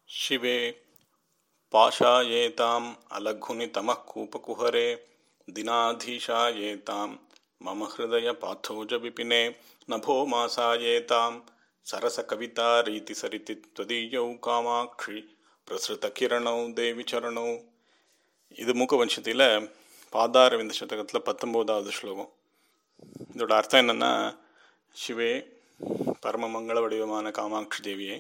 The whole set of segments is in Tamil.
शिवे पाशायेताम् अलघुनि तमः कूपकुहरे दिनाधीशायेताम् मम हृदय पाथोज विपिने नभो मासायेताम् सरसकविता रीतिसरिति त्वदीयौ कामाक्षि பிரசுத தேவி சரணௌ. இது மூக்கவம்சத்தில் பாதாரவிந்த சதகத்தில் 19வது ஸ்லோகம். இதோட அர்த்தம் என்னென்னா, சிவே பரமமங்கள வடிவமான காமாட்சி தேவியே,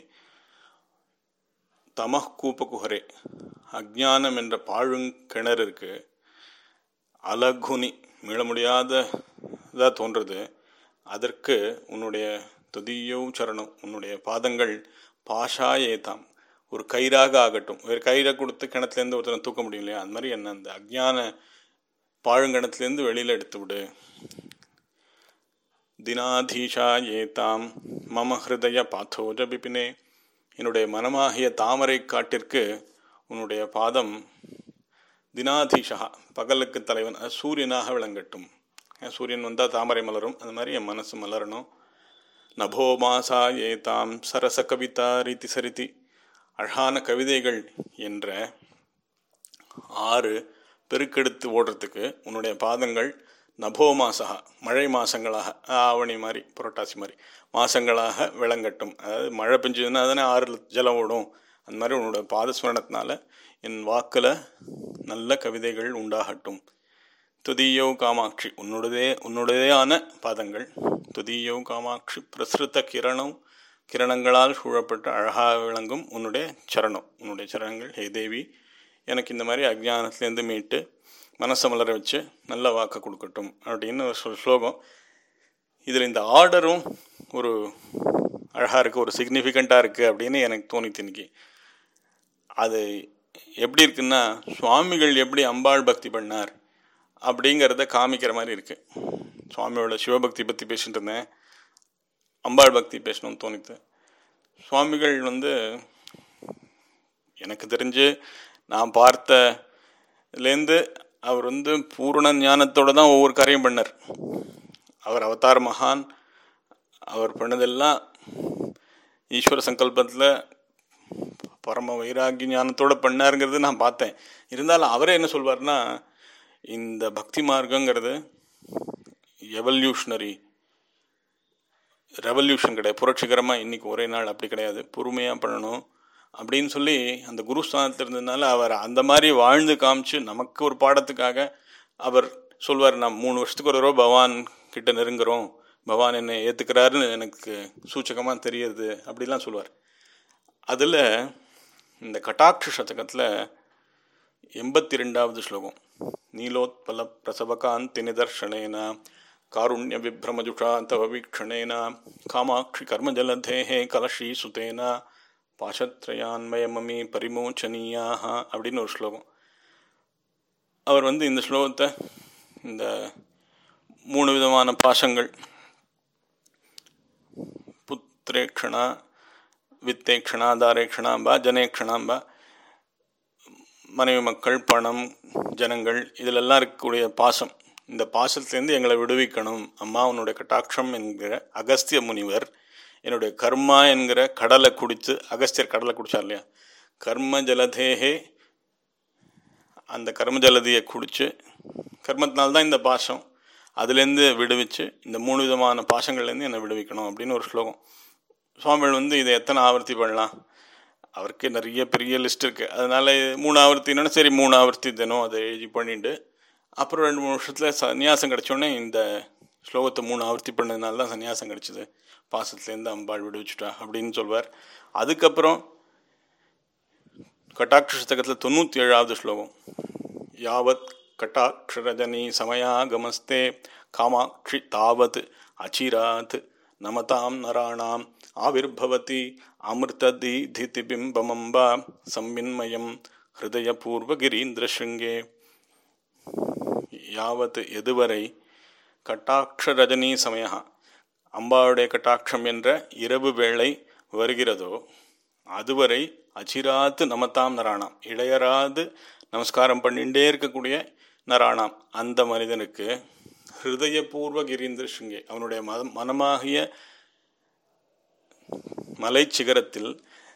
தமஹ் கூபகுஹரே அஜ்ஞானம் என்ற பாழுங்கிணறு இருக்கு, அலகுனி மீள முடியாததாக தோன்றது, அதற்கு உன்னுடைய துதியோ சரணம், உன்னுடைய பாதங்கள் பாஷாயேதாம் ஒரு கயிறாக ஆகட்டும். வேறு கயிறை கொடுத்து கிணத்துலேருந்து ஒருத்தனை தூக்க முடியும் இல்லையா, அது மாதிரி என்ன அந்த அஜ்ஞான பாழுங்கிணத்துலேருந்து வெளியில் எடுத்து விடு. தினாதீஷா ஏதாம் மம ஹிருதய பாத்தோஜ பிபினே, என்னுடைய மனமாகிய தாமரை காட்டிற்கு உன்னுடைய பாதம் தினாதீஷா பகலுக்கு தலைவன், அது சூரியனாக விளங்கட்டும். சூரியன் வந்தால் தாமரை மலரும், அது மாதிரி என் மனசு மலரணும். நபோ மாசா ஏதாம் சரச கவிதா ரீதி சரிதி, அழகான கவிதைகள் என்ற 6 பெருக்கெடுத்து ஓடுறதுக்கு உன்னுடைய பாதங்கள் நபோ மாசகா மழை மாதங்களாக, ஆவணி மாதிரி புரட்டாசி மாதிரி மாதங்களாக விளங்கட்டும். அதாவது மழை பெஞ்சதுன்னா தானே 6 ஜலம் ஓடும், அந்த மாதிரி உன்னோட பாதஸ்மரணத்தினால என் வாக்கில் நல்ல கவிதைகள் உண்டாகட்டும். துதியோ காமாட்சி, உன்னுடையதான பாதங்கள், துதியோ காமாட்சி பிரசுத்த கிரணங்களால் சூழப்பட்ட அழகாக விளங்கும் உன்னுடைய சரணம், உன்னுடைய சரணங்கள். ஹே தேவி, எனக்கு இந்த மாதிரி அஜ்ஞானத்துலேருந்து மீட்டு மனசை மலர வச்சு நல்ல வாக்கை கொடுக்கட்டும் அப்படின்னு ஒரு ஸ்லோகம். இதில் இந்த ஆர்டரும் ஒரு அழகாக இருக்குது, ஒரு சிக்னிஃபிகண்ட்டாக இருக்குது அப்படின்னு எனக்கு தோணித்து இன்னைக்கு. அது எப்படி இருக்குன்னா, சுவாமிகள் எப்படி அம்பாள் பக்தி பண்ணார் அப்படிங்கிறத காமிக்கிற மாதிரி இருக்குது. சுவாமியோட சிவபக்தி பற்றி பேசிட்டு இருந்தேன், அம்பாள் பக்தி பேசணும்னு தோணித்து. சுவாமிகள் எனக்கு தெரிஞ்சு நான் பார்த்தலேருந்து அவர் பூரண ஞானத்தோடு தான் ஒவ்வொரு காரியம் பண்ணார். அவர் அவதார மகான், அவர் பண்ணதெல்லாம் ஈஸ்வர சங்கல்பத்தில் பரம வைராகி ஞானத்தோடு பண்ணாருங்கிறது நான் பார்த்தேன். இருந்தாலும் அவரே என்ன சொல்வார்னா, இந்த பக்தி மார்க்கங்கிறது எவல்யூஷனரி, ரெவல்யூஷன் கிடையாது, புரட்சிகரமாக இன்றைக்கி ஒரே நாள் அப்படி கிடையாது, பொறுமையாக பண்ணணும் அப்படின்னு சொல்லி அந்த குருஸ்தானத்தில் இருந்ததுனால அவர் அந்த மாதிரி வாழ்ந்து காமிச்சு நமக்கு ஒரு பாடத்துக்காக அவர் சொல்வார், நான் 3 வருஷத்துக்கு ஒரு தடவை பகவான் கிட்ட நெருங்குறோம், பகவான் என்னை ஏற்றுக்கிறாருன்னு எனக்கு சூச்சகமாக தெரியுது அப்படிலாம் சொல்வார். அதில் இந்த கட்டாட்ச சதகத்தில் 82வது ஸ்லோகம், நீலோத்பல பிரசவகாந்தி நிதர்ஷனேன காருண்ய விப்ரமஜுஷா தவ வீக்ஷணேன காமாட்சி கர்மஜலதேஹே கலஷீ சுதேன பாஷத்ரயான்மயமமி பரிமோச்சனீயாக அப்படின்னு ஒரு ஸ்லோகம். அவர் இந்த ஸ்லோகத்தை இந்த 3 விதமான பாசங்கள், புத்திரேக்ஷணா வித்தேக்ஷணா தாரேக்ஷணாம்பா ஜனேக்ஷணாம்பா, மனைவி மக்கள் பணம் ஜனங்கள் இதிலெல்லாம் இருக்கக்கூடிய பாசம், இந்த பாசத்துலேருந்து எங்களை விடுவிக்கணும் அம்மா, உன்னுடைய கட்டாட்சம் என்கிற அகஸ்திய முனிவர் என்னுடைய கர்மா என்கிற கடலை குடித்து, அகஸ்தியர் கடலை குடித்தார் இல்லையா, கர்ம ஜலதேகே, அந்த கர்ம ஜலதியை குடித்து, கர்மத்தினால்தான் இந்த பாசம், அதுலேருந்து விடுவிச்சு இந்த 3 விதமான பாசங்கள்லேருந்து என்னை விடுவிக்கணும் அப்படின்னு ஒரு ஸ்லோகம். சுவாமிகள் இதை எத்தனை ஆவர்த்தி பண்ணலாம், அவருக்கு நிறைய பெரிய லிஸ்ட் இருக்குது. அதனால் 3 ஆவர்த்தின்னு சரி 3 ஆவர்த்தி தினம் அதை எழுதி பண்ணிட்டு அப்புறம் 2-3 வருஷத்தில் சன்னியாசம் கிடச்சோடனே இந்த ஸ்லோகத்தை 3 ஆவர்த்தி பண்ணதுனால தான் சன்னியாசம் கிடச்சிது, பாசத்துலேருந்து அம்பாள் விடுவிச்சுட்டா அப்படின்னு சொல்வார். அதுக்கப்புறம் கட்டாட்ச சதகத்தில் 97வது ஸ்லோகம், யாவத் கட்டாட்சரஜனி சமயாகமஸ்தே காமாட்சி தாவத் அச்சிராத் நமதாம் நராணாம் ஆவிர்பவதி அமிர்ததி திதிபிம்பமம்பா சம்மின்மயம் ஹிருதய பூர்வகிரீந்திரசிங்கே. யாவத் எதுவரை, கட்டாட்ச ரஜனி சமயா அம்பாவுடைய கட்டாட்சம் என்ற இரவு வேளை வருகிறதோ அதுவரை அச்சிராத்து நமதாம் நராணாம் இடையராது நமஸ்காரம் பண்ணிகிட்டே இருக்கக்கூடிய நராணாம் அந்த மனிதனுக்கு ஹிருதய பூர்வ கிரீந்திர சிங்கே, அவனுடைய மனமாகிய மலை சிகரத்தில்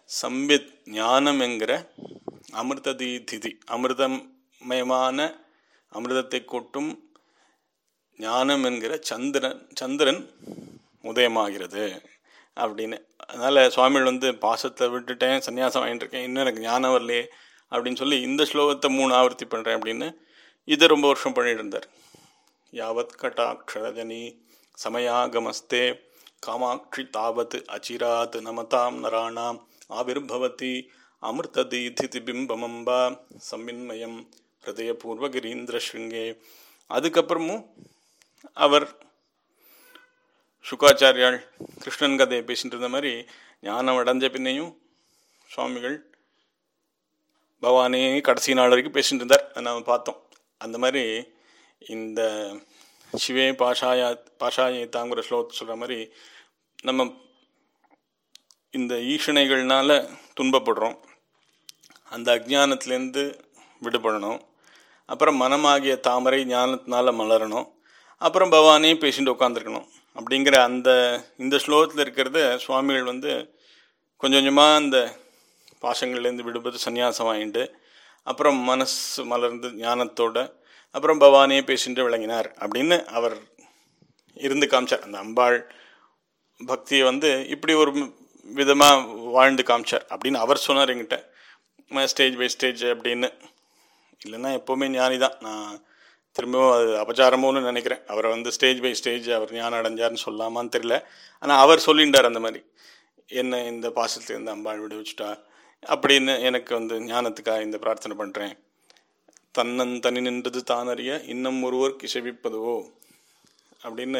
சம்பித் ஞானம் என்கிற அமிர்ததிதி அமிர்தமயமான அமிர்தத்தை கொட்டும் ஞானம் என்கிற சந்திரன் உதயமாகிறது அப்படின்னு. அதனால் சுவாமிகள் பாசத்தை விட்டுட்டேன், சன்னியாசம் வாங்கிட்டு இருக்கேன், இன்னும் எனக்கு ஞானம் வரலையே அப்படின்னு சொல்லி இந்த ஸ்லோகத்தை 3 ஆவர்த்தி பண்ணுறேன் அப்படின்னு இதை ரொம்ப வருஷம் பண்ணிட்டு இருந்தார். யாவத் கட்டாட்சரஜனி சமயாகமஸ்தே காமாட்சி தாவத் அச்சிராத் நமதாம் நராணாம் ஆவிர்பவதி அமிர்ததீதி பிம்பமம்பா சம்மின்மயம் ஹிருதயபூர்வகிரீந்திர ஸ்ருங்கே. அதுக்கப்புறமும் அவர் சுகாச்சாரியால் கிருஷ்ணன் கதையை பேசிட்டு இருந்த மாதிரி ஞானம் அடைஞ்ச பின்னையும் சுவாமிகள் பவானி கடைசி நாள் வரைக்கும் பேசிட்டு இருந்தார். நாம் பார்த்தோம். அந்த மாதிரி இந்த சிவே பாஷாயத்தாங்கிற ஸ்லோகத்தை சொல்கிற மாதிரி நம்ம இந்த ஈஷணைகள்னால துன்பப்படுறோம், அந்த அஜ்ஞானத்துலேருந்து விடுபடணும். அப்புறம் மனமாகிய தாமரை ஞானத்தினால மலரணும். அப்புறம் பவானியே பேசிட்டு உட்காந்துருக்கணும். அப்படிங்கிற இந்த ஸ்லோகத்தில் இருக்கிறத சுவாமிகள் கொஞ்சம் கொஞ்சமாக அந்த பாசங்கள்லேருந்து விடுபட்டு சன்னியாசம் வாங்கிட்டு அப்புறம் மனசு மலர்ந்து ஞானத்தோட அப்புறம் பவானியே பேசிட்டு விளங்கினார் அப்படின்னு அவர் இருந்து காமிச்சார். அந்த அம்பாள் பக்தியை இப்படி ஒரு விதமாக வாழ்ந்து காமிச்சார் அப்படின்னு அவர் சொன்னார் என்கிட்ட. ஸ்டேஜ் பை ஸ்டேஜ் அப்படின்னு. இல்லைன்னா எப்போவுமே ஞானி தான். நான் திரும்பவும் அது அபச்சாரமோன்னு நினைக்கிறேன். அவரை ஸ்டேஜ் பை ஸ்டேஜ் அவர் ஞானம் அடைஞ்சார்னு சொல்லாமான்னு தெரியல. ஆனால் அவர் சொல்லிட்டார் அந்த மாதிரி, என்ன இந்த பாசத்துலேருந்து அம்பாள் விடு வச்சுட்டா அப்படின்னு எனக்கு ஞானத்துக்காக இந்த பிரார்த்தனை பண்ணுறேன். தன்னந்தனி நின்றது தானறிய இன்னும் ஒருவர் கிசவிப்பதுவோ அப்படின்னு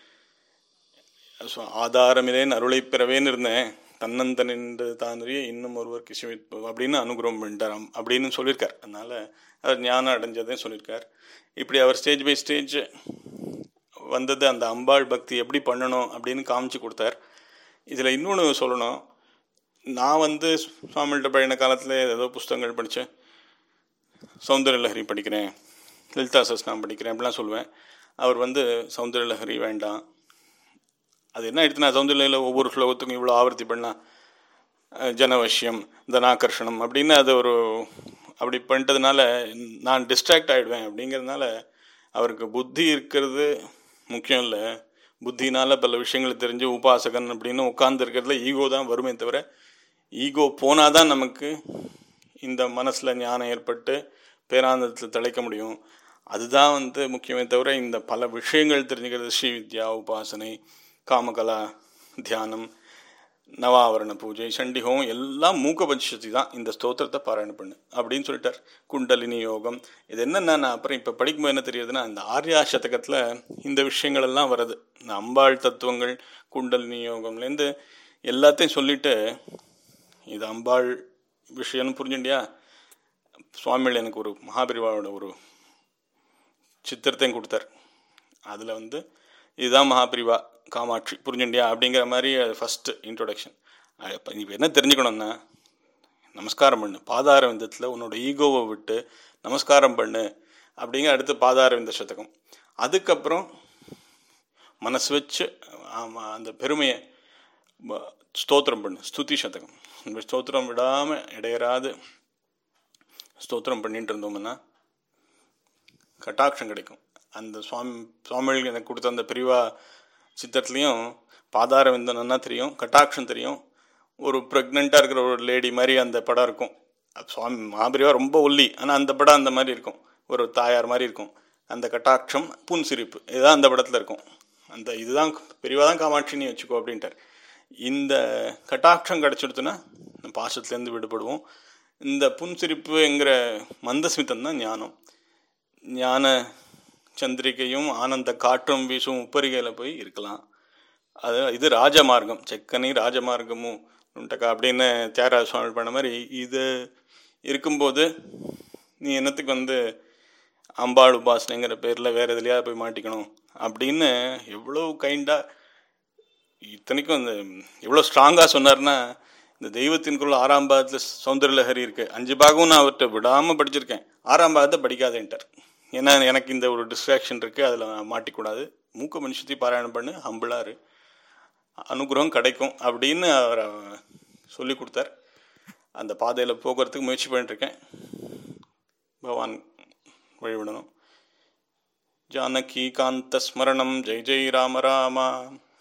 ஆதாரமில்லேன்னு அருளை பெறவேன்னு இருந்தேன், தன்னந்தனி நின்றது தானறிய இன்னும் ஒருவர் கிசவிப்பதுவோ அப்படின்னு அனுகிரகம் பண்ணிட்டாராம் அப்படின்னு சொல்லியிருக்கார். அதனால் அவர் ஞானம் அடைஞ்சதையும் சொல்லியிருக்கார். இப்படி அவர் ஸ்டேஜ் பை ஸ்டேஜ் வந்தது அந்த அம்பாள் பக்தி எப்படி பண்ணணும் அப்படின்னு காமிச்சு கொடுத்தார். இதில் இன்னொன்று சொல்லணும். நான் சுவாமிகிட்ட பழைய காலத்தில் ஏதோ புஸ்தகங்கள் படித்தேன், சௌந்தர்ய லஹரி படிக்கிறேன், லலிதா சஸ்நாம் படிக்கிறேன் அப்படிலாம் சொல்லுவேன். அவர் சௌந்தர்ய லஹரி வேண்டாம், அது என்ன எடுத்துனா சௌந்தர்யில ஒவ்வொரு ஸ்லோகத்துக்கும் இவ்வளோ ஆவர்த்தி பண்ணலாம், ஜனவசியம் தனாகர்ஷணம் அப்படின்னு அது அப்படி பண்ணிட்டதுனால நான் டிஸ்ட்ராக்ட் ஆகிடுவேன். அப்படிங்கிறதுனால அவருக்கு புத்தி இருக்கிறது முக்கியம் இல்லை, புத்தினால் பல விஷயங்களை தெரிஞ்சு உபாசகன் அப்படின்னு உட்கார்ந்து இருக்கிறதுல ஈகோ தான் வருமே தவிர, ஈகோ போனால் தான் நமக்கு இந்த மனசில் ஞானம் ஏற்பட்டு பேரானந்தத்தில் திளைக்க முடியும். அதுதான் முக்கியமே தவிர இந்த பல விஷயங்கள் தெரிஞ்சுக்கிறது, ஸ்ரீவித்யா, உபாசனை, காமகலா, தியானம், நவாவரண பூஜை, சண்டிகம் எல்லாம் மூக்க பஞ்சதி தான். இந்த ஸ்தோத்திரத்தை பாராயணம் பண்ணு அப்படின்னு சொல்லிட்டார். குண்டலினி யோகம் இது என்னென்னா, நான் அப்புறம் இப்போ படிக்கும்போது என்ன தெரியுதுன்னா, இந்த ஆர்யா சதகத்தில் இந்த விஷயங்கள் எல்லாம் வருது. இந்த அம்பாள் தத்துவங்கள் குண்டலினி யோகம்லேருந்து எல்லாத்தையும் சொல்லிட்டு இது அம்பாள் விஷயம்னு புரிஞ்சுண்டியா. சுவாமிகள் எனக்கு ஒரு மகாபிரிவாவோட ஒரு சித்திரத்தையும் கொடுத்தார். அதில் இதுதான் மகாபிரிவா காமாட்சி புரிஞ்சுண்டியா அப்படிங்கிற மாதிரி அது ஃபஸ்ட்டு இன்ட்ரொடக்ஷன். இப்போ இப்போ என்ன தெரிஞ்சுக்கணும்னா, நமஸ்காரம் பண்ணு, பாதார விந்தத்தில் உன்னோட ஈகோவை விட்டு நமஸ்காரம் பண்ணு அப்படிங்கிற அடுத்து பாதார விந்த சதகம். அதுக்கப்புறம் மனசு வச்சு அந்த பெருமையை ஸ்தோத்திரம் பண்ணு, ஸ்துதி சதகம். ஸ்தோத்திரம் விடாமல் இடையராது ஸ்தோத்திரம் பண்ணிட்டு இருந்தோம்னா கட்டாட்சம் கிடைக்கும். அந்த சுவாமிகள் எனக்கு கொடுத்த அந்த பிரிவா சித்திரத்துலேயும் பாதார விந்தனா தெரியும், கட்டாட்சம் தெரியும். ஒரு ப்ரெக்னெண்ட்டாக இருக்கிற ஒரு லேடி மாதிரி அந்த படம் இருக்கும். சுவாமி மகாபிரிவா ரொம்ப ஒல்லி, ஆனால் அந்த படம் அந்த மாதிரி இருக்கும், ஒரு தாயார் மாதிரி இருக்கும். அந்த கட்டாட்சம் புன் சிரிப்பு இதுதான் அந்த படத்தில் இருக்கும். அந்த இதுதான் பெரியவா தான் காமாட்சின்னு வச்சுக்கோ அப்படின்ட்டார். இந்த கட்டாட்சம் கிடச்சிடுத்துன்னா பாசத்துலேருந்து விடுபடுவோம். இந்த புன்சிரிப்புங்கிற மந்தஸ்மிதம் தான் ஞானம். ஞான சந்திரிகையும் ஆனந்த காற்றும் வீசும் உப்பரிகையில் போய் இருக்கலாம். இது ராஜமார்க்கம், செக்கனி ராஜமார்க்கமும் உண்டக்கா அப்படின்னு தியாகராஜ சுவாமி பண்ண மாதிரி. இது இருக்கும்போது நீ என்னத்துக்கு அம்பாள் உபாசனைங்கிற பேரில் வேறு எதுலையா போய் மாட்டிக்கணும் அப்படின்னு எவ்வளோ கைண்டாக, இத்தனைக்கும் எவ்வளோ ஸ்ட்ராங்காக சொன்னார்னா, இந்த தெய்வத்தின்குள்ள 6ஆம் பாகத்தில் சௌந்தர்ய லஹரி இருக்குது. 5 பாகம் நான் அவர்கிட்ட விடாமல் படிச்சிருக்கேன். 6ஆம் பாகத்தை படிக்காதேன்ட்டார். ஏன்னா எனக்கு இந்த ஒரு டிஸ்ட்ராக்ஷன் இருக்குது, அதில் நான் மாட்டிக்கூடாது, மூக்க மனுஷத்தி பாராயணம் பண்ணு, ஹம்பிளாரு, அனுகிரகம் கிடைக்கும் அப்படின்னு அவர் சொல்லி கொடுத்தார். அந்த பாதையில் போகிறதுக்கு முயற்சி பண்ணிட்டுருக்கேன். பகவான் வழிவிடணும். ஜானகி காந்த ஸ்மரணம். ஜெய் ஜெய் ராம ராமா.